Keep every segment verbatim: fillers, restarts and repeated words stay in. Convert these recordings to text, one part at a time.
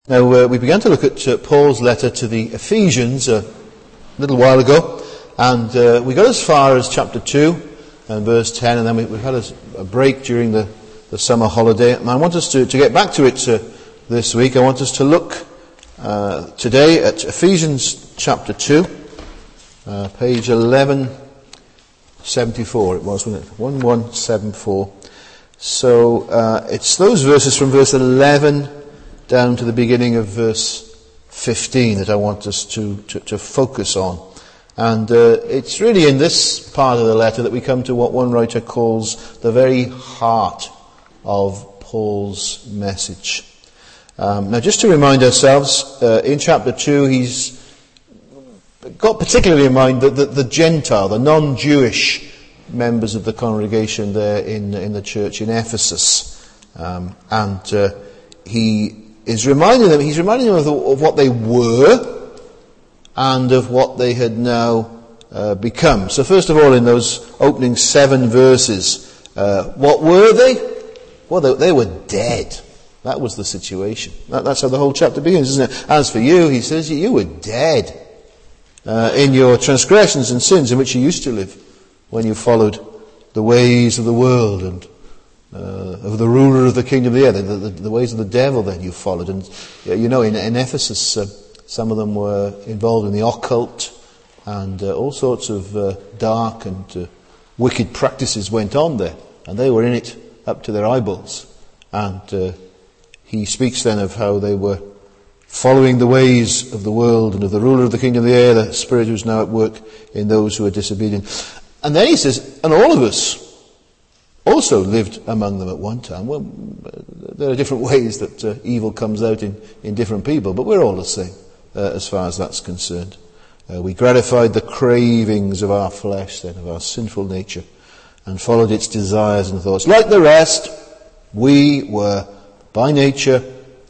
Now, uh, we began to look at uh, Paul's letter to the Ephesians uh, a little while ago, and uh, we got as far as chapter two and verse ten, and then we, we've had a, a break during the, the summer holiday. And I want us to, to get back to it uh, this week. I want us to look uh, today at Ephesians chapter two, uh, page eleven seventy-four it was, wasn't it? eleven seventy-four. So uh, it's those verses from verse eleven down to the beginning of verse fifteen that I want us to, to, to focus on. And uh, it's really in this part of the letter that we come to what one writer calls the very heart of Paul's message. Um, now, just to remind ourselves, uh, in chapter two, he's got particularly in mind the, the, the Gentile, the non-Jewish members of the congregation there in, in the church in Ephesus. Um, and uh, he is reminding them, he's reminding them of, the, of what they were and of what they had now uh, become. So first of all, in those opening seven verses, uh, what were they? Well, they, they were dead. That was the situation. That, that's how the whole chapter begins, isn't it? As for you, he says, you were dead uh, in your transgressions and sins in which you used to live when you followed the ways of the world and Uh, of the ruler of the kingdom of the air, the, the, the ways of the devil that you followed. And you know, in, in Ephesus, uh, some of them were involved in the occult, and uh, all sorts of uh, dark and uh, wicked practices went on there, and they were in it up to their eyeballs. And uh, he speaks then of how they were following the ways of the world and of the ruler of the kingdom of the air, the spirit who's now at work in those who are disobedient. And then he says, and all of us also lived among them at one time. Well, there are different ways that uh, evil comes out in, in different people, but we're all the same uh, as far as that's concerned. Uh, we gratified the cravings of our flesh, then, of our sinful nature, and followed its desires and thoughts. Like the rest, we were, by nature,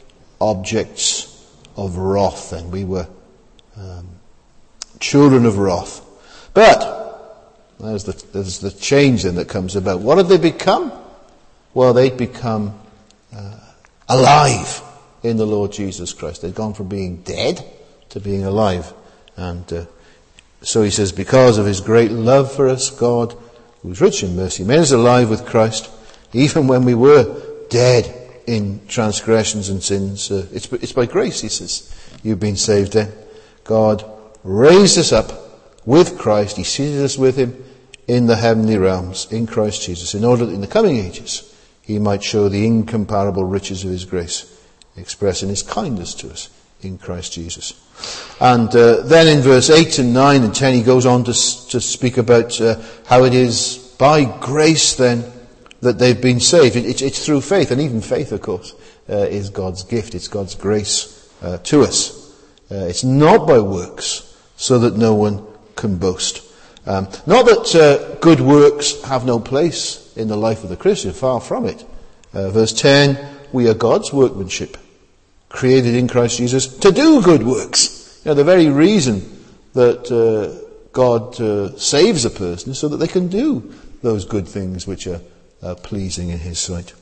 objects of wrath, then. We were um, children of wrath. But There's the, there's the change then that comes about. What have they become? Well, they'd become uh, alive in the Lord Jesus Christ. They'd gone from being dead to being alive. And uh, so he says, because of his great love for us, God, who's rich in mercy, made us alive with Christ, even when we were dead in transgressions and sins. Uh, it's, it's by grace, he says, you've been saved then. God raised us up with Christ. He seated us with him in the heavenly realms, in Christ Jesus, in order that in the coming ages he might show the incomparable riches of his grace, expressing his kindness to us in Christ Jesus. And uh, then in verse eight and nine and ten he goes on to, to speak about uh, how it is by grace then that they've been saved. It, it, it's through faith, and even faith, of course, uh, is God's gift. It's God's grace uh, to us. Uh, it's not by works, so that no one can boast. Um, not that uh, good works have no place in the life of the Christian, far from it. Uh, verse ten, we are God's workmanship, created in Christ Jesus to do good works. You know, the very reason that uh, God uh, saves a person is so that they can do those good things which are uh, pleasing in his sight.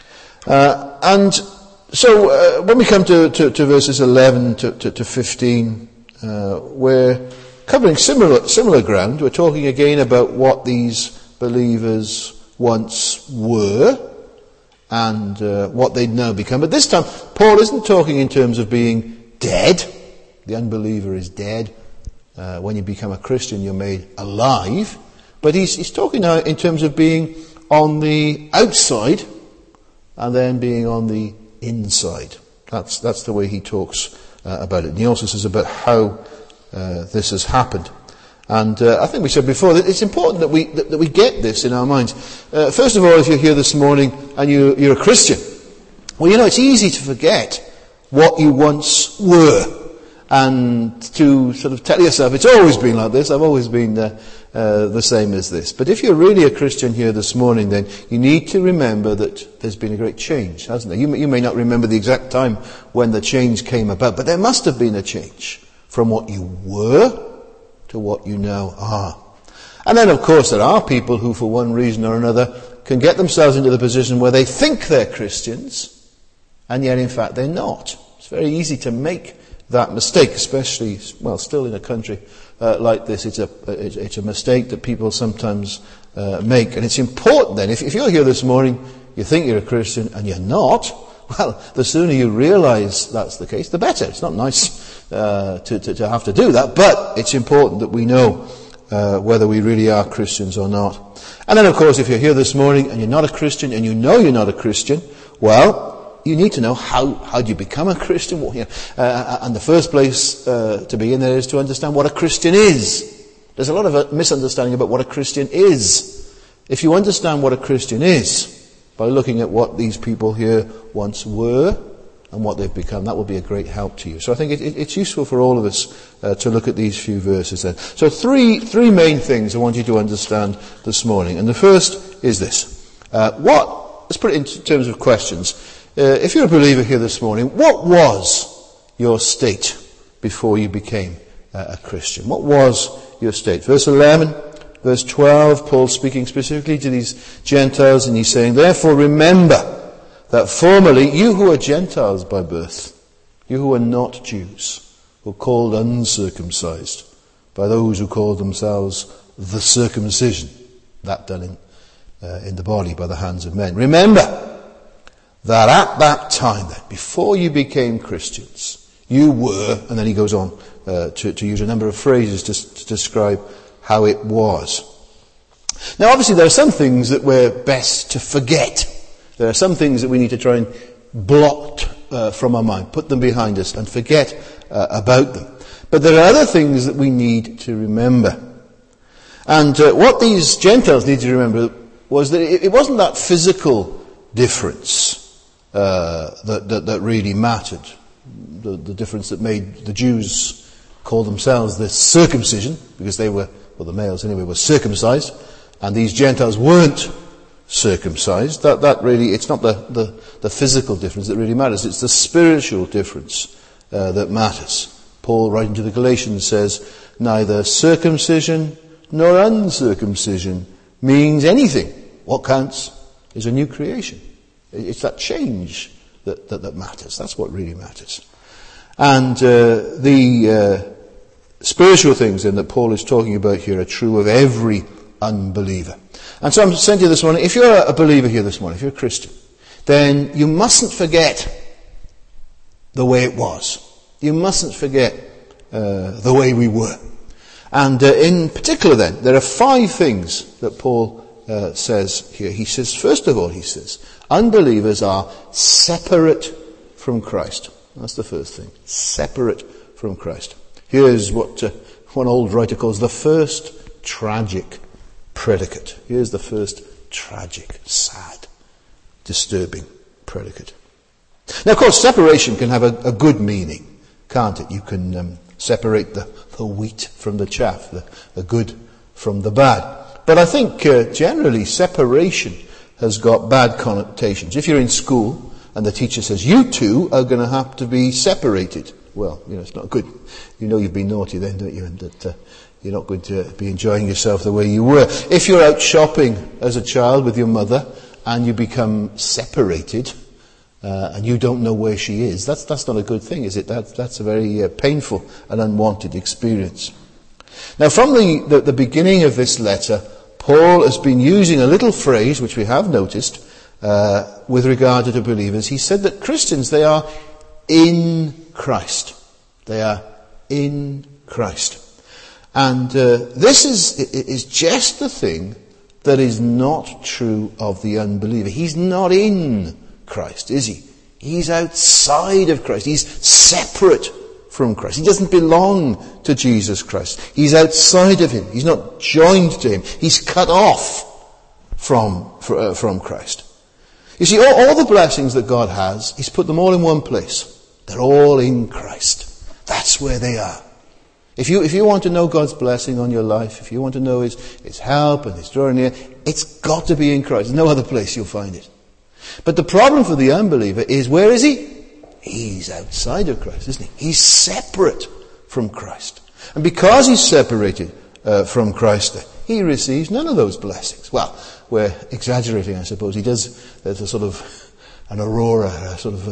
Uh, and so uh, when we come to, to, to verses eleven to, to, to fifteen, uh, where covering similar similar ground, we're talking again about what these believers once were and uh, what they'd now become. But this time, Paul isn't talking in terms of being dead. The unbeliever is dead. Uh, when you become a Christian, you're made alive. But he's, he's talking now in terms of being on the outside and then being on the inside. That's, that's the way he talks uh, about it. And he also says about how Uh, this has happened. And uh, I think we said before that it's important that we that, that we get this in our minds. Uh, first of all, if you're here this morning and you, you're a Christian, well, you know, it's easy to forget what you once were and to sort of tell yourself, it's always been like this, I've always been uh, uh, the same as this. But if you're really a Christian here this morning, then you need to remember that there's been a great change, hasn't there? You, you may not remember the exact time when the change came about, but there must have been a change from what you were to what you now are. And then, of course, there are people who, for one reason or another, can get themselves into the position where they think they're Christians, and yet, in fact, they're not. It's very easy to make that mistake, especially, well, still in a country uh, like this. It's a it's a mistake that people sometimes uh, make. And it's important then, if, if you're here this morning, you think you're a Christian and you're not, well, the sooner you realize that's the case, the better. It's not nice uh, to, to, to have to do that, but it's important that we know uh, whether we really are Christians or not. And then, of course, if you're here this morning and you're not a Christian and you know you're not a Christian, well, you need to know how, how do you become a Christian? Well, you know, uh, and the first place uh, to begin there is to understand what a Christian is. There's a lot of a misunderstanding about what a Christian is. If you understand what a Christian is, by looking at what these people here once were and what they've become, that will be a great help to you. So I think it, it, it's useful for all of us uh, to look at these few verses then. So three three main things I want you to understand this morning. And the first is this. Uh, what, let's put it in terms of questions. Uh, if you're a believer here this morning, what was your state before you became uh, a Christian? What was your state? Verse eleven. Verse twelve, Paul speaking specifically to these Gentiles, and he's saying, therefore remember that formerly you who are Gentiles by birth, you who are not Jews, were called uncircumcised by those who called themselves the circumcision, that done in, uh, in the body by the hands of men. Remember that at that time then, before you became Christians, you were, and then he goes on uh, to, to use a number of phrases to, to describe how it was. Now obviously there are some things that we're best to forget. There are some things that we need to try and blot uh, from our mind, put them behind us and forget uh, about them. But there are other things that we need to remember. And uh, what these Gentiles need to remember was that it, it wasn't that physical difference uh, that, that, that really mattered. The, the difference that made the Jews call themselves the circumcision, because they were, well, the males anyway, were circumcised, and these Gentiles weren't circumcised. That, that really, it's not the, the, the physical difference that really matters. It's the spiritual difference uh, that matters. Paul, writing to the Galatians, says, neither circumcision nor uncircumcision means anything. What counts is a new creation. It's that change that, that, that matters. That's what really matters. And uh, the uh, spiritual things then that Paul is talking about here are true of every unbeliever. And so I'm saying to you this morning, if you're a believer here this morning, if you're a Christian, then you mustn't forget the way it was. You mustn't forget uh, the way we were. And uh, in particular then, there are five things that Paul uh, says here. He says, first of all, he says, unbelievers are separate from Christ. That's the first thing. Separate from Christ. Here's what uh, one old writer calls the first tragic predicate. Here's the first tragic, sad, disturbing predicate. Now, of course, separation can have a, a good meaning, can't it? You can um, separate the, the wheat from the chaff, the, the good from the bad. But I think uh, generally separation has got bad connotations. If you're in school and the teacher says, you two are going to have to be separated. Well, you know, it's not good. You know you've been naughty then, don't you? And that uh, you're not going to be enjoying yourself the way you were. If you're out shopping as a child with your mother and you become separated uh, and you don't know where she is, that's that's not a good thing, is it? That, that's a very uh, painful and unwanted experience. Now, from the, the, the beginning of this letter, Paul has been using a little phrase, which we have noticed, Uh, with regard to the believers. He said that Christians, they are in Christ. They are in Christ. And uh, this is, is just the thing that is not true of the unbeliever. He's not in Christ, is he? He's outside of Christ. He's separate from Christ. He doesn't belong to Jesus Christ. He's outside of him. He's not joined to him. He's cut off from, uh, from Christ. You see, all, all the blessings that God has, he's put them all in one place. They're all in Christ. That's where they are. If you, if you want to know God's blessing on your life, if you want to know his, his help and his drawing near, it's got to be in Christ. There's no other place you'll find it. But the problem for the unbeliever is, where is he? He's outside of Christ, isn't he? He's separate from Christ. And because he's separated uh, from Christ, he receives none of those blessings. Well, we're exaggerating, I suppose. He does, there's a sort of an aurora, a sort of a,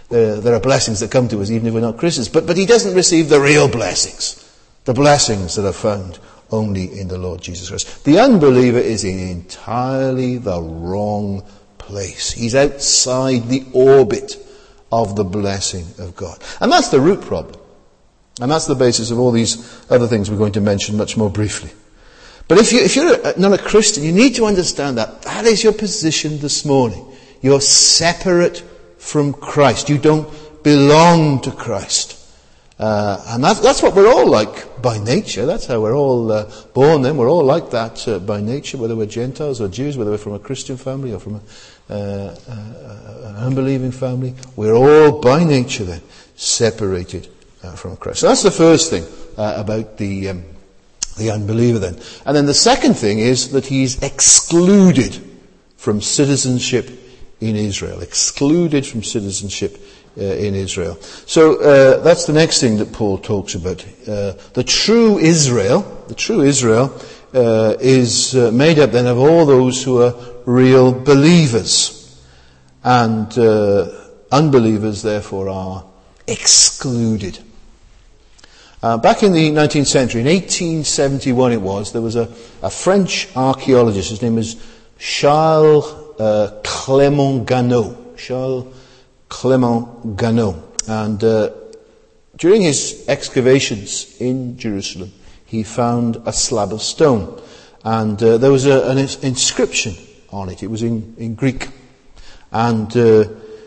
There, there are blessings that come to us even if we're not Christians. But, but he doesn't receive the real blessings. The blessings that are found only in the Lord Jesus Christ. The unbeliever is in entirely the wrong place. He's outside the orbit of the blessing of God. And that's the root problem. And that's the basis of all these other things we're going to mention much more briefly. But if, you, if you're a, not a Christian, you need to understand that. That is your position this morning. You're separate from Christ. You don't belong to Christ. Uh, and that, that's what we're all like by nature. That's how we're all uh, born then. We're all like that uh, by nature, whether we're Gentiles or Jews, whether we're from a Christian family or from a, uh, uh, an unbelieving family. We're all by nature then separated uh, from Christ. So that's the first thing uh, about the... Um, The unbeliever then. And then the second thing is that he's excluded from citizenship in Israel. Excluded from citizenship uh, in Israel. So uh, that's the next thing that Paul talks about. Uh, the true Israel, the true Israel uh, is uh, made up then of all those who are real believers. And uh, unbelievers therefore are excluded. Uh, back in the nineteenth century, in eighteen seventy-one it was, there was a, a French archaeologist, his name was Charles uh, Clément Ganneau. Charles Clément Ganneau. And uh, during his excavations in Jerusalem, he found a slab of stone. And uh, there was a, an inscription on it. It was in, in Greek. And uh,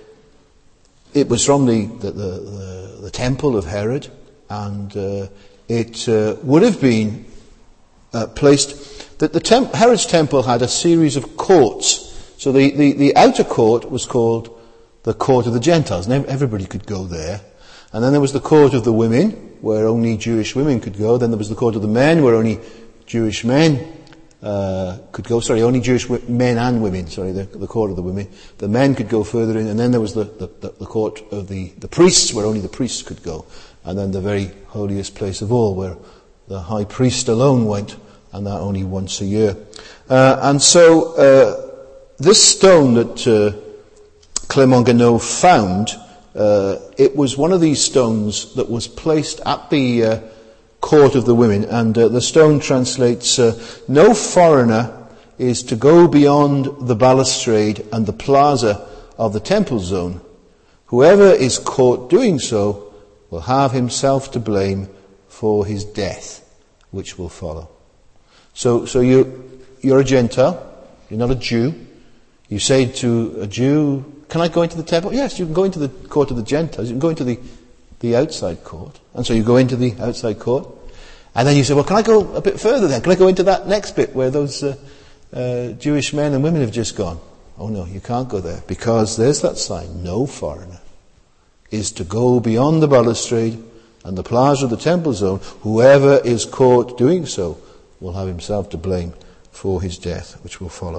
it was from the, the, the, the temple of Herod. And uh, it uh, would have been uh, placed that the temp- Herod's temple had a series of courts. So the, the, the outer court was called the court of the Gentiles, and everybody could go there. And then there was the court of the women, where only Jewish women could go. Then there was the court of the men, where only Jewish men uh, could go. Sorry, only Jewish w- men and women. Sorry, the, the court of the women. The men could go further in, and then there was the, the, the, the court of the, the priests, where only the priests could go. And then the very holiest place of all, where the high priest alone went, and that only once a year. Uh, and so uh, this stone that uh, Clément Ganneau found, uh, it was one of these stones that was placed at the uh, court of the women. And uh, the stone translates, uh, no foreigner is to go beyond the balustrade and the plaza of the temple zone. Whoever is caught doing so will have himself to blame for his death, which will follow. So, so you, you're a Gentile, you're not a Jew. You say to a Jew, can I go into the temple? Yes, you can go into the court of the Gentiles, you can go into the, the outside court. And so you go into the outside court, and then you say, well, can I go a bit further then? Can I go into that next bit where those uh, uh, Jewish men and women have just gone? Oh no, you can't go there, because there's that sign, no foreigner is to go beyond the balustrade and the plaza of the temple zone. Whoever is caught doing so will have himself to blame for his death, which will follow.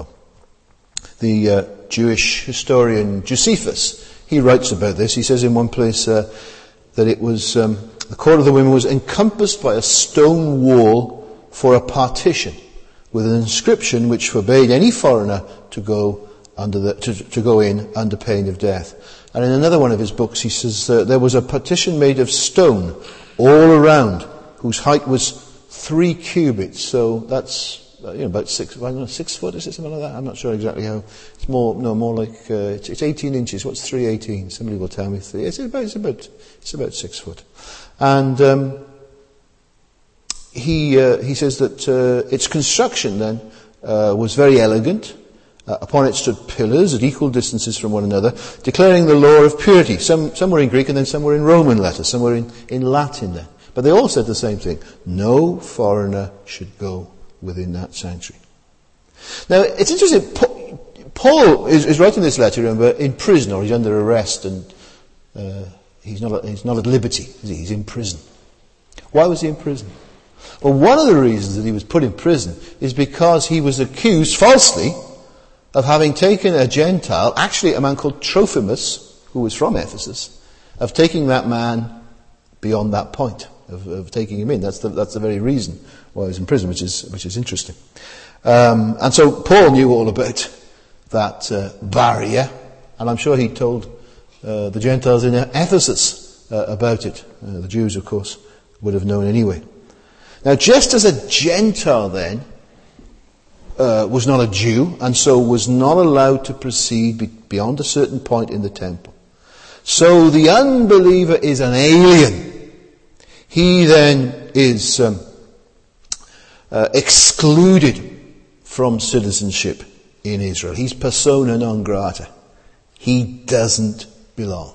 The uh, Jewish historian Josephus, he writes about this. He says in one place uh, that it was um, the court of the women was encompassed by a stone wall for a partition, with an inscription which forbade any foreigner to go under the, to, to go in under pain of death. And in another one of his books, he says uh, there was a partition made of stone all around, whose height was three cubits. So that's uh, you know about six, I don't know, six foot, is it something like that? I'm not sure exactly how. It's more, no, more like uh, it's, it's eighteen inches. What's three eighteen? Somebody will tell me. Three. It's about, it's about, it's about six foot. And um, he uh, he says that uh, its construction then uh, was very elegant. Uh, upon it stood pillars at equal distances from one another, declaring the law of purity. Some, some were in Greek and then some were in Roman letters, some were in, in Latin then. But they all said the same thing. No foreigner should go within that sanctuary. Now, it's interesting. Paul is, is writing this letter, remember, in prison, or he's under arrest, and uh, he's not he's not at liberty. Is he? He's in prison. Why was he in prison? Well, one of the reasons that he was put in prison is because he was accused falsely of having taken a Gentile, actually a man called Trophimus, who was from Ephesus, of taking that man beyond that point, of, of taking him in. That's the, that's the very reason why he was in prison, which is, which is interesting. Um, and so Paul knew all about that uh, barrier, and I'm sure he told uh, the Gentiles in Ephesus uh, about it. Uh, the Jews, of course, would have known anyway. Now, just as a Gentile then uh, was not a Jew, and so was not allowed to proceed be- beyond a certain point in the temple, so the unbeliever is an alien. He then is um, uh, excluded from citizenship in Israel. He's persona non grata. He doesn't belong.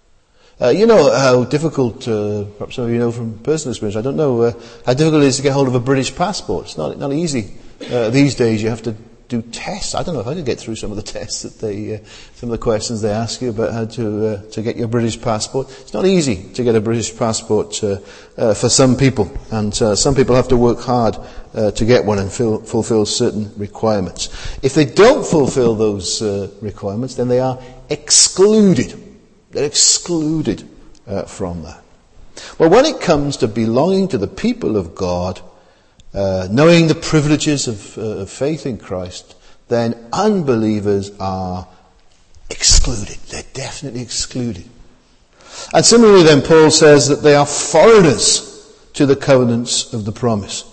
Uh, you know how difficult, uh, perhaps some of you know from personal experience, I don't know uh, how difficult it is to get hold of a British passport. It's not not easy. Uh, these days you have to do tests. I don't know if I could get through some of the tests that they, uh, some of the questions they ask you about how to uh, to get your British passport. It's not easy to get a British passport uh, uh, for some people, and uh, some people have to work hard uh, to get one and fill, fulfill certain requirements. If they don't fulfill those uh, requirements, then they are excluded. They're excluded uh, from that. Well, when it comes to belonging to the people of God, uh, knowing the privileges of, uh, of faith in Christ, then unbelievers are excluded. They're definitely excluded. And similarly then, Paul says that they are foreigners to the covenants of the promise.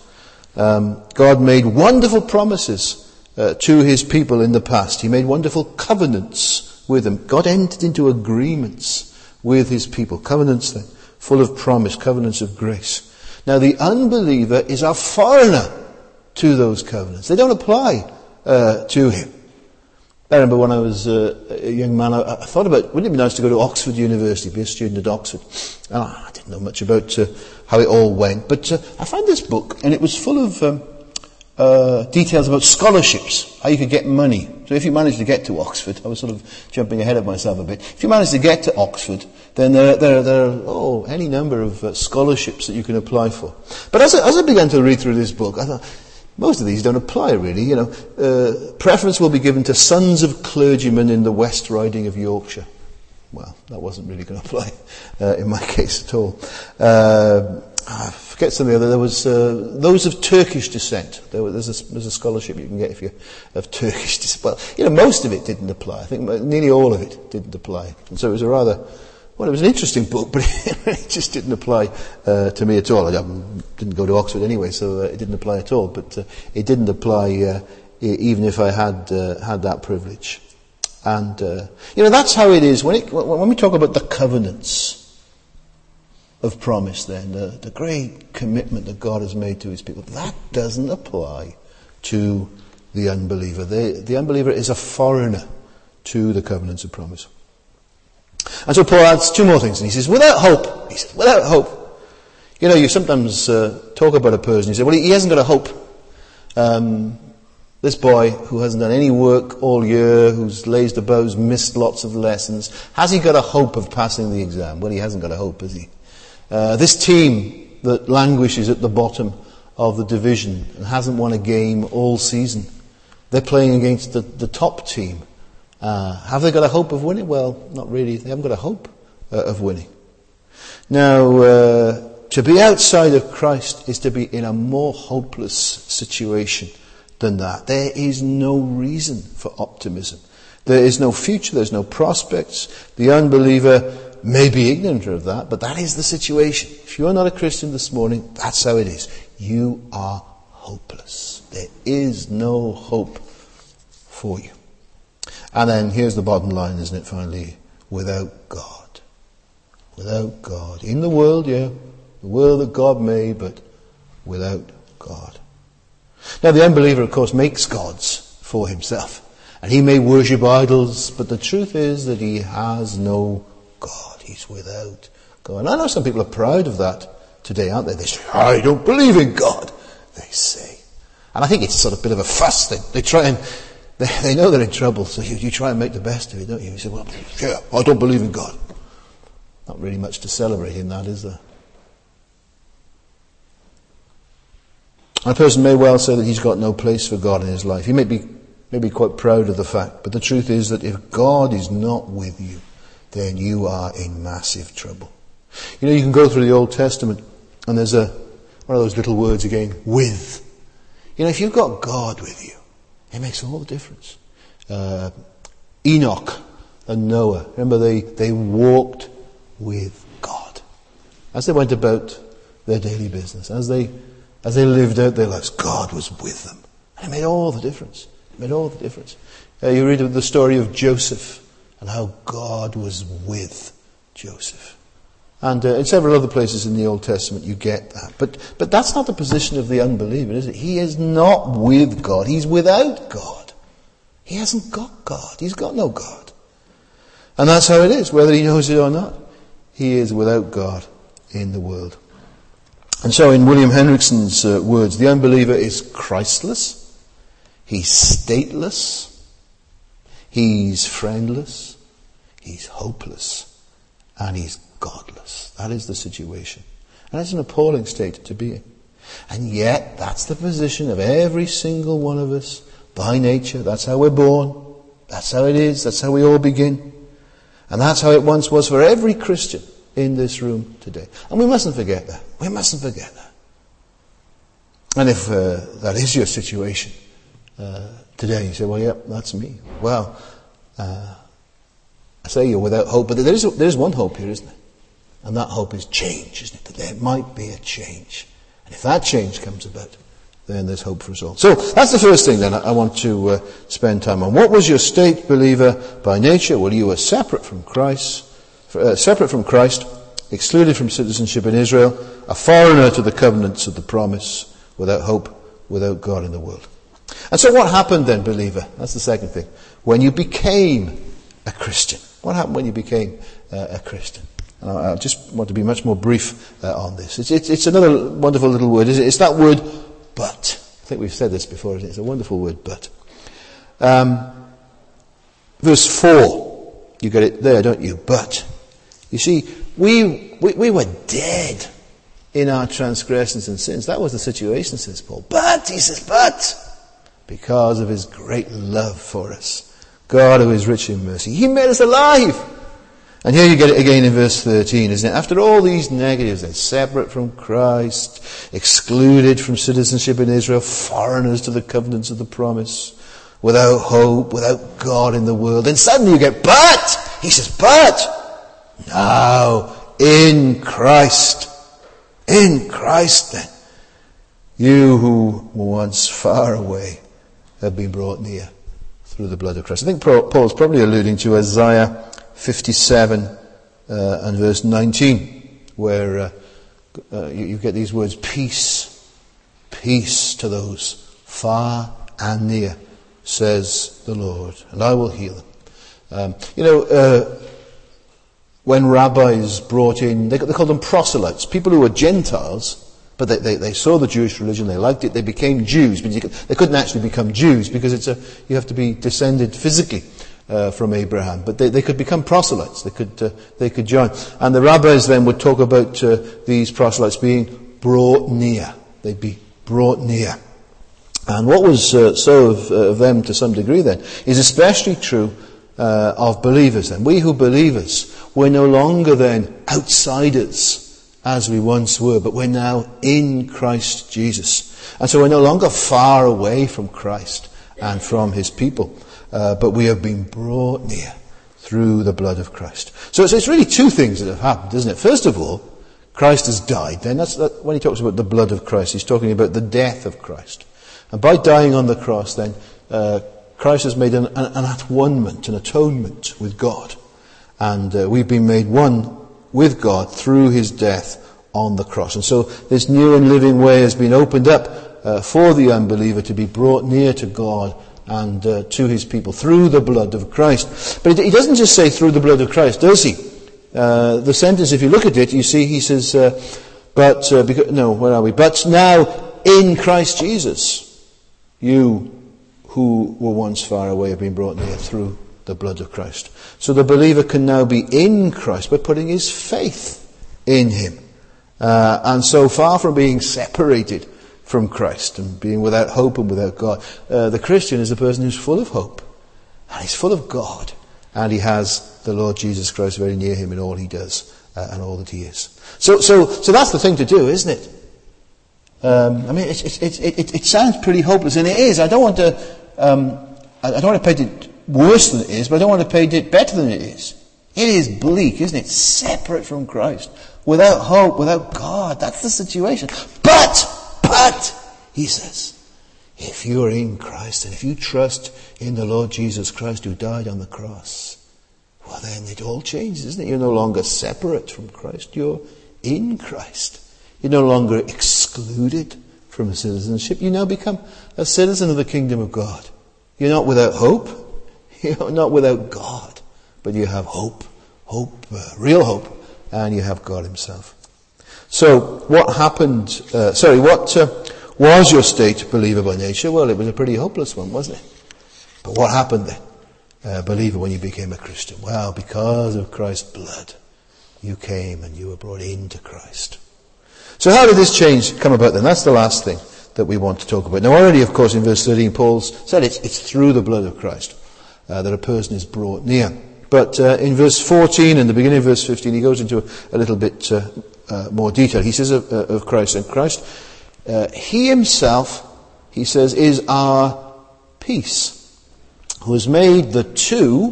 Um, God made wonderful promises uh, to his people in the past. He made wonderful covenants with them. God entered into agreements with his people. Covenants then, full of promise, covenants of grace. Now the unbeliever is a foreigner to those covenants. They don't apply uh, to him. I remember when I was uh, a young man, I, I thought about, wouldn't it be nice to go to Oxford University, be a student at Oxford? And I didn't know much about uh, how it all went, but uh, I found this book, and it was full of um, uh, details about scholarships, how you could get money. So if you managed to get to Oxford, I was sort of jumping ahead of myself a bit. If you managed to get to Oxford, then there, there, there are oh, any number of uh, scholarships that you can apply for. But as I, as I began to read through this book, I thought, most of these don't apply really. You know, uh, preference will be given to sons of clergymen in the West Riding of Yorkshire. Well, that wasn't really going to apply uh, in my case at all. Uh, I forget some of the other. There was uh, those of Turkish descent. There was, there's, a, there's a scholarship you can get if you're of Turkish descent. Well, you know, most of it didn't apply. I think nearly all of it didn't apply. And so it was a rather, well, it was an interesting book, but it just didn't apply uh, to me at all. I didn't go to Oxford anyway, so uh, it didn't apply at all. But uh, it didn't apply uh, even if I had uh, had that privilege. And uh, you know, that's how it is when it, when we talk about the covenants of promise. Then the, the great commitment that God has made to His people, that doesn't apply to the unbeliever. They, the unbeliever is a foreigner to the covenants of promise. And so Paul adds two more things, and he says, without hope. He says, without hope. You know, you sometimes uh, talk about a person, you say, well, he, he hasn't got a hope. Um, this boy who hasn't done any work all year, who's lazed about, who's missed lots of lessons, has he got a hope of passing the exam? Well, he hasn't got a hope, has he? Uh, this team that languishes at the bottom of the division and hasn't won a game all season, they're playing against the, the top team. Uh, have they got a hope of winning? Well, not really. They haven't got a hope uh, of winning. Now, uh, to be outside of Christ is to be in a more hopeless situation than that. There is no reason for optimism. There is no future. There's no prospects. The unbeliever may be ignorant of that, but that is the situation. If you are not a Christian this morning, that's how it is. You are hopeless. There is no hope for you. And then here's the bottom line, isn't it, finally? Without God. Without God. In the world, yeah. The world that God made, but without God. Now the unbeliever, of course, makes gods for himself. And he may worship idols, but the truth is that he has no God. He's without God. And I know some people are proud of that today, aren't they? They say, I don't believe in God, they say. And I think it's sort of a bit of a fuss thing. They try and They, they know they're in trouble, so you, you try and make the best of it, don't you? You say, well, yeah, I don't believe in God. Not really much to celebrate in that, is there? A person may well say that he's got no place for God in his life. He may be, may be quite proud of the fact, but the truth is that if God is not with you, then you are in massive trouble. You know, you can go through the Old Testament, and there's a one of those little words again, with. You know, if you've got God with you, it makes all the difference. Uh, Enoch, and Noah. Remember, they, they walked with God. As they went about their daily business, as they as they lived out their lives, God was with them. And it made all the difference. It made all the difference. Uh, you read of the story of Joseph and how God was with Joseph. And uh, in several other places in the Old Testament you get that. But but that's not the position of the unbeliever, is it? He is not with God. He's without God. He hasn't got God. He's got no God. And that's how it is, whether he knows it or not. He is without God in the world. And so in William Hendrickson's uh, words, the unbeliever is Christless, he's stateless, he's friendless, he's hopeless, and he's godless. That is the situation. And it's an appalling state to be in. And yet, that's the position of every single one of us by nature. That's how we're born. That's how it is. That's how we all begin. And that's how it once was for every Christian in this room today. And we mustn't forget that. We mustn't forget that. And if uh, that is your situation uh, today, you say, well, yeah, that's me. Well, uh, I say you're without hope, but there is, there is one hope here, isn't there? And that hope is change, isn't it? That there might be a change. And if that change comes about, then there's hope for us all. So that's the first thing then I want to uh, spend time on. What was your state, believer, by nature? Well, you were separate from Christ, uh, separate from Christ, excluded from citizenship in Israel, a foreigner to the covenants of the promise, without hope, without God in the world. And so what happened then, believer? That's the second thing. When you became a Christian. What happened when you became uh, a Christian? Uh, I just want to be much more brief uh, on this. It's, it's, it's another wonderful little word, is it? It's that word, but. I think we've said this before, isn't it? It's a wonderful word, but. Um, verse four. You get it there, don't you? But. You see, we, we, we were dead in our transgressions and sins. That was the situation, says Paul. But, he says, but, because of his great love for us, God who is rich in mercy, he made us alive. And here you get it again in verse thirteen, isn't it? After all these negatives, they're separate from Christ, excluded from citizenship in Israel, foreigners to the covenants of the promise, without hope, without God in the world. Then suddenly you get, but! He says, but! Now, in Christ, in Christ then, you who were once far away have been brought near through the blood of Christ. I think Paul's probably alluding to Isaiah fifty-seven uh, and verse nineteen, where uh, uh, you, you get these words, peace, peace to those far and near, says the Lord, and I will heal them. Um, you know, uh, when rabbis brought in, they, they called them proselytes, people who were Gentiles, but they, they, they saw the Jewish religion, they liked it, they became Jews, but you could, they couldn't actually become Jews because it's a, you have to be descended physically Uh, from Abraham, but they, they could become proselytes. They could uh, they could join, and the rabbis then would talk about uh, these proselytes being brought near. They'd be brought near, and what was uh, so of, uh, of them to some degree then is especially true uh, of believers. Then we who believers, we're no longer then outsiders as we once were, but we're now in Christ Jesus, and so we're no longer far away from Christ and from His people. Uh, but we have been brought near through the blood of Christ. So it's, it's really two things that have happened, isn't it? First of all, Christ has died. Then that's that, when he talks about the blood of Christ, he's talking about the death of Christ. And by dying on the cross, then uh, Christ has made an, an, an at-one-ment, an atonement with God, and uh, we've been made one with God through his death on the cross. And so this new and living way has been opened up uh, for the unbeliever to be brought near to God and uh, to his people through the blood of Christ. But he doesn't just say through the blood of Christ, does he? Uh, the sentence, if you look at it, you see he says, uh, but, uh, because, no, where are we? But now in Christ Jesus, you who were once far away have been brought near through the blood of Christ. So the believer can now be in Christ by putting his faith in him. Uh, and so far from being separated from Christ and being without hope and without God, uh, the Christian is a person who's full of hope, and he's full of God, and he has the Lord Jesus Christ very near him in all he does uh, and all that he is. So, so, so that's the thing to do, isn't it? Um, I mean, it, it, it, it, it sounds pretty hopeless, and it is. I don't want to. Um, I don't want to paint it worse than it is, but I don't want to paint it better than it is. It is bleak, isn't it? Separate from Christ. Without hope, without God. That's the situation. But, but, he says, if you are in Christ and if you trust in the Lord Jesus Christ who died on the cross, well then it all changes, isn't it? You're no longer separate from Christ. You're in Christ. You're no longer excluded from citizenship. You now become a citizen of the kingdom of God. You're not without hope. You're not without God. But you have hope. Hope, uh, real hope. And you have God himself. So, what happened, uh, sorry, what uh, was your state, believer by nature? Well, it was a pretty hopeless one, wasn't it? But what happened then, uh, believer, when you became a Christian? Well, because of Christ's blood, you came and you were brought into Christ. So how did this change come about then? That's the last thing that we want to talk about. Now already, of course, in verse thirteen, Paul said it's, it's through the blood of Christ uh, that a person is brought near. But uh, in verse fourteen and the beginning of verse fifteen, he goes into a, a little bit uh, uh, more detail. He says of, uh, of Christ, and Christ, uh, he himself, he says, is our peace, who has made the two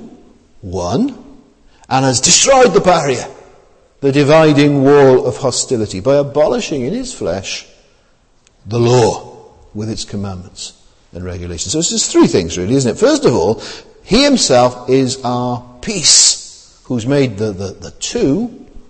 one and has destroyed the barrier, the dividing wall of hostility, by abolishing in his flesh the law with its commandments and regulations. So it's just three things really, isn't it? First of all, he himself is our peace, who's made the, the, the two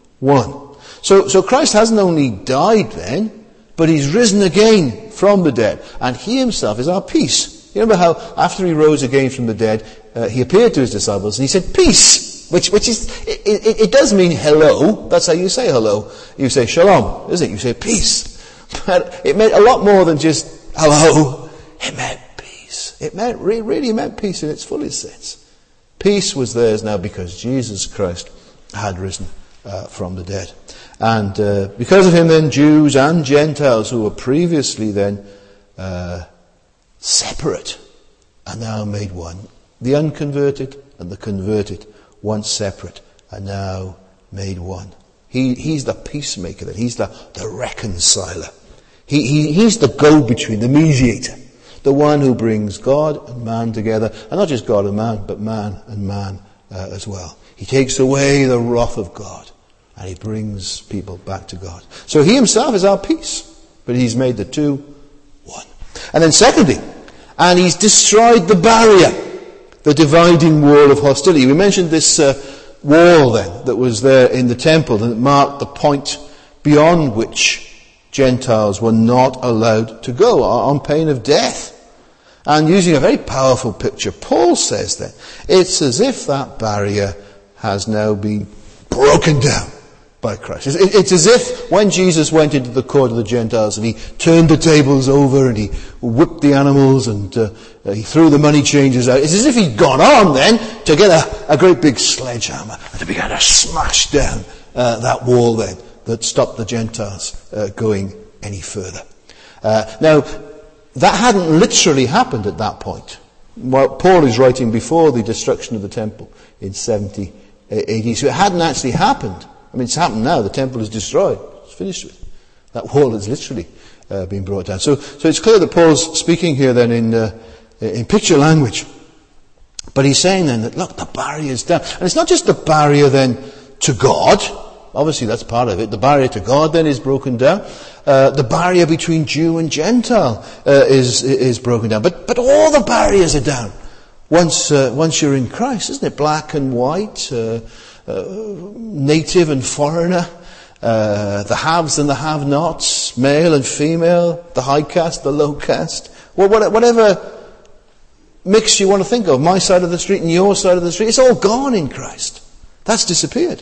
one. So, so Christ hasn't only died then, but he's risen again from the dead. And he himself is our peace. You remember how after he rose again from the dead, uh, he appeared to his disciples and he said, peace, which, which is, it, it, it does mean hello. That's how you say hello. You say shalom, isn't it? You say peace. But it meant a lot more than just hello. It meant peace. It meant, really, really meant peace in its fullest sense. Peace was theirs now because Jesus Christ had risen uh, from the dead. And uh, because of him then, Jews and Gentiles who were previously then uh, separate are now made one. The unconverted and the converted, once separate, are now made one. He, he's the peacemaker then. He's the, the reconciler. He, he, he's the go-between, the mediator. The one who brings God and man together. And not just God and man, but man and man uh, as well. He takes away the wrath of God. And he brings people back to God. So he himself is our peace. But he's made the two one. And then secondly, and he's destroyed the barrier, the dividing wall of hostility. We mentioned this uh, wall then that was there in the temple that marked the point beyond which Gentiles were not allowed to go on pain of death. And using a very powerful picture, Paul says that it's as if that barrier has now been broken down by Christ. It's as if when Jesus went into the court of the Gentiles and he turned the tables over and he whipped the animals and uh, he threw the money changers out, it's as if he'd gone on then to get a, a great big sledgehammer and to begin to smash down uh, that wall then that stopped the Gentiles uh, going any further. Uh, now, that hadn't literally happened at that point. Well, Paul is writing before the destruction of the temple in seventy A D, so it hadn't actually happened. I mean, it's happened now. The temple is destroyed. It's finished with. That wall has literally uh, been brought down. So, so it's clear that Paul's speaking here then in uh, in picture language. But he's saying then that, look, the barrier is down. And it's not just the barrier then to God. Obviously, that's part of it. The barrier to God then is broken down. Uh, the barrier between Jew and Gentile uh, is is broken down. But but all the barriers are down once uh, once you're in Christ, isn't it? Black and white, uh, uh, native and foreigner, uh, the haves and the have-nots, male and female, the high caste, the low caste. Well, whatever mix you want to think of, my side of the street and your side of the street, it's all gone in Christ. That's disappeared.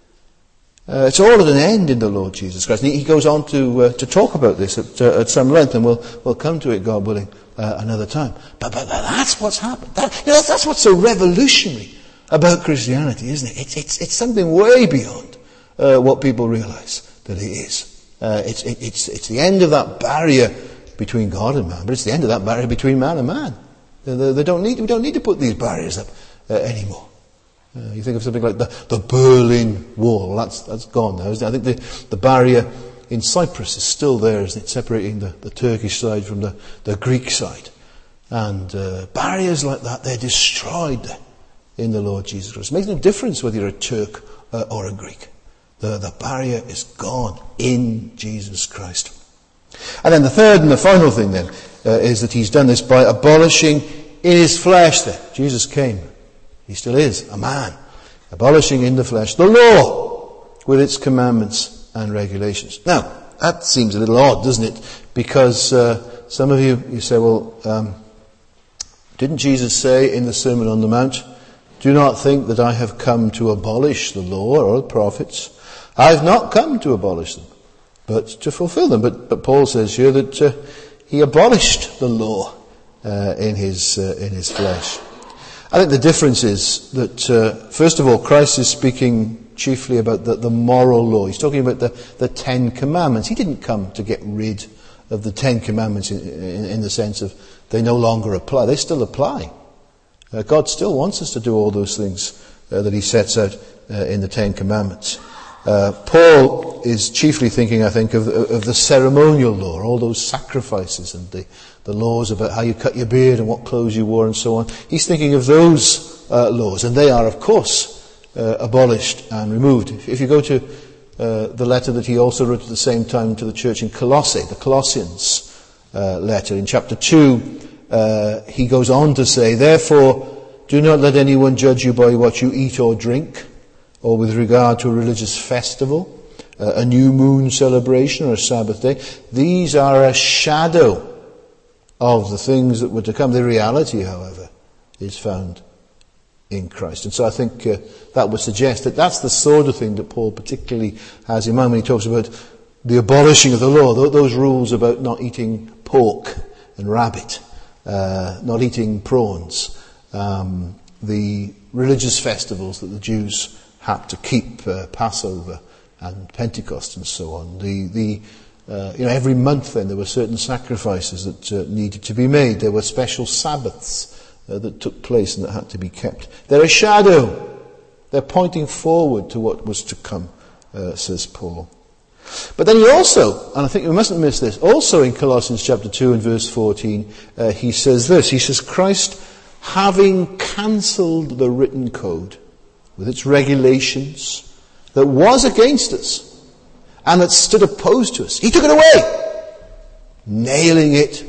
Uh, it's all at an end in the Lord Jesus Christ. And he, he goes on to uh, to talk about this at, uh, at some length, and we'll we'll come to it, God willing, uh, another time. But, but but that's what's happened. That, you know, that's, that's what's so revolutionary about Christianity, isn't it? It's it's it's something way beyond uh, what people realise that it is. Uh, it's it, it's it's the end of that barrier between God and man, but it's the end of that barrier between man and man. They, they, they don't need we don't need to put these barriers up uh, anymore. Uh, you think of something like the, the Berlin Wall. Well, that's that's gone now, isn't it? I think the, the barrier in Cyprus is still there, isn't it? Separating the, the Turkish side from the, the Greek side. And uh, barriers like that, they're destroyed in the Lord Jesus Christ. It makes no difference whether you're a Turk uh, or a Greek. The, the barrier is gone in Jesus Christ. And then the third and the final thing then uh, is that he's done this by abolishing in his flesh then. Jesus came. He still is a man. Abolishing in the flesh the law with its commandments and regulations. Now, that seems a little odd, doesn't it? Because uh, some of you, you say, well, um, didn't Jesus say in the Sermon on the Mount, do not think that I have come to abolish the law or the prophets. I have not come to abolish them, but to fulfill them. But, but Paul says here that uh, he abolished the law uh, in his uh, in his flesh. I think the difference is that, uh, first of all, Christ is speaking chiefly about the, the moral law. He's talking about the, the Ten Commandments. He didn't come to get rid of the Ten Commandments in, in, in the sense of they no longer apply. They still apply. Uh, God still wants us to do all those things uh, that he sets out uh, in the Ten Commandments. Uh, Paul is chiefly thinking, I think, of, of the ceremonial law, all those sacrifices and the, the laws about how you cut your beard and what clothes you wore and so on. He's thinking of those uh, laws, and they are, of course, uh, abolished and removed. If, if you go to uh, the letter that he also wrote at the same time to the church in Colossae, the Colossians uh, letter, in chapter two, uh, he goes on to say, therefore, do not let anyone judge you by what you eat or drink, or with regard to a religious festival, uh, a new moon celebration or a Sabbath day. These are a shadow of the things that were to come. The reality, however, is found in Christ. And so I think uh, that would suggest that that's the sort of thing that Paul particularly has in mind when he talks about the abolishing of the law, those rules about not eating pork and rabbit, uh, not eating prawns, um, the religious festivals that the Jews had to keep, uh, Passover and Pentecost and so on. The, the, uh, you know, every month then there were certain sacrifices that uh, needed to be made. There were special Sabbaths uh, that took place and that had to be kept. They're a shadow. They're pointing forward to what was to come, uh, says Paul. But then he also, and I think we mustn't miss this, also in Colossians chapter two and verse fourteen, uh, he says this. He says, Christ, having cancelled the written code with its regulations that was against us and that stood opposed to us. He took it away, nailing it,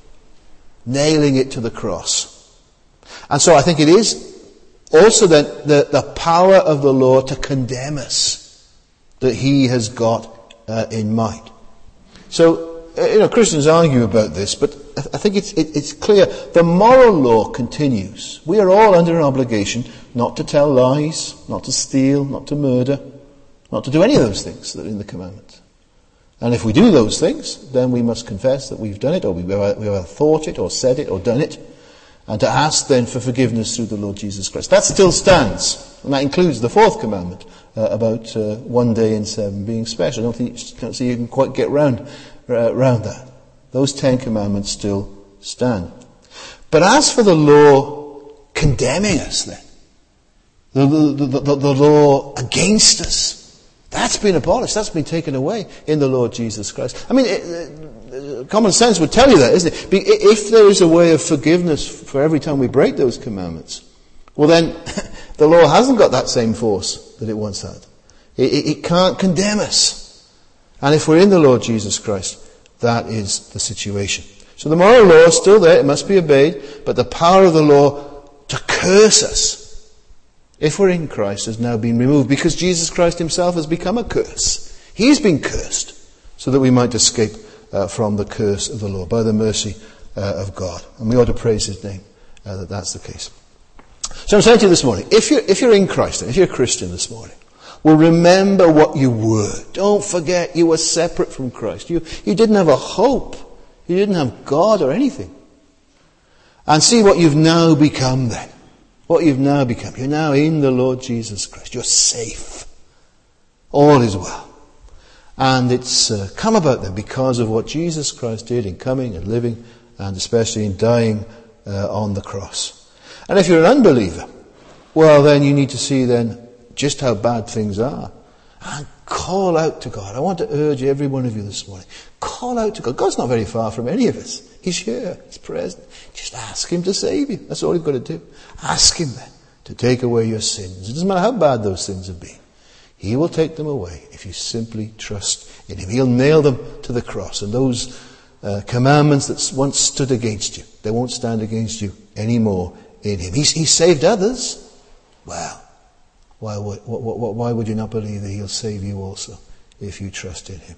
nailing it to the cross. And so I think it is also then the, the power of the law to condemn us that he has got uh, in mind. So, uh, you know, Christians argue about this, but I think it's, it, it's clear. The moral law continues. We are all under an obligation not to tell lies, not to steal, not to murder, not to do any of those things that are in the commandments. And if we do those things, then we must confess that we've done it, or we've either thought it, or said it, or done it, and to ask then for forgiveness through the Lord Jesus Christ. That still stands, and that includes the fourth commandment uh, about uh, one day in seven being special. I don't think can't see you can quite get round uh, round that. Those Ten Commandments still stand. But as for the law condemning us then, the, the, the, the, the law against us, that's been abolished, that's been taken away in the Lord Jesus Christ. I mean, it, it, common sense would tell you that, isn't it? If there is a way of forgiveness for every time we break those commandments, well then, the law hasn't got that same force that it once had. It, it, it can't condemn us. And if we're in the Lord Jesus Christ, that is the situation. So the moral law is still there, it must be obeyed, but the power of the law to curse us, if we're in Christ, has now been removed, because Jesus Christ himself has become a curse. He's been cursed, so that we might escape uh, from the curse of the law, by the mercy uh, of God. And we ought to praise his name uh, that that's the case. So I'm saying to you this morning, if you're, if you're in Christ, if you're a Christian this morning, well, remember what you were. Don't forget you were separate from Christ. You, you didn't have a hope. You didn't have God or anything. And see what you've now become then. What you've now become. You're now in the Lord Jesus Christ. You're safe. All is well. And it's uh, come about then because of what Jesus Christ did in coming and living, and especially in dying uh, on the cross. And if you're an unbeliever, well then you need to see then just how bad things are. And Call out to God. I want to urge every one of you this morning. Call out to God. God's not very far from any of us. He's here. He's present. Just ask Him to save you. That's all you've got to do. Ask Him then to take away your sins. It doesn't matter how bad those sins have been. He will take them away if you simply trust in Him. He'll nail them to the cross. And those uh, commandments that once stood against you, they won't stand against you anymore in Him. He's, he saved others. Well, why would, why would you not believe that He'll save you also if you trust in Him?